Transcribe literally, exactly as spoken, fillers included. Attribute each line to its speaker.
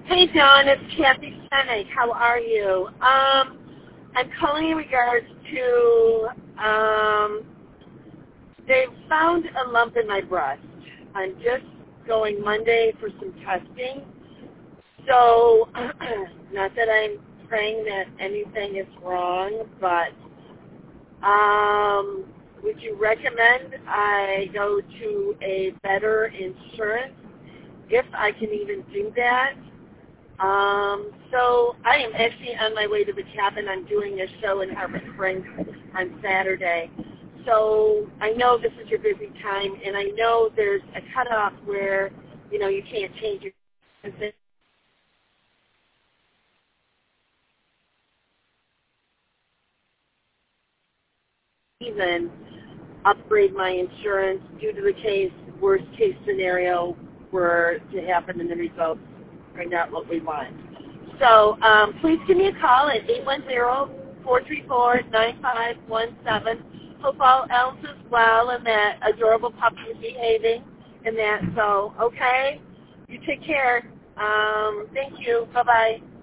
Speaker 1: Hey, Dawn, it's Kathy Senig. How are you? Um, I'm calling in regards to, um, they found a lump in my breast. I'm just going Monday for some testing. So, not that I'm praying that anything is wrong, but um, would you recommend I go to a better insurance if I can even do that? Um, so I am actually on my way to the cabin. I'm doing a show in Harbor Springs on Saturday. So I know this is your busy time, and I know there's a cutoff where, you know, you can't change your even upgrade my insurance due to the case, worst case scenario were to happen and the results are not what we want. So um, please give me a call at eight one zero, four three four, nine five one seven. Hope all else is well and that adorable puppy is behaving and that. So, okay, you take care. Um, thank you. Bye-bye.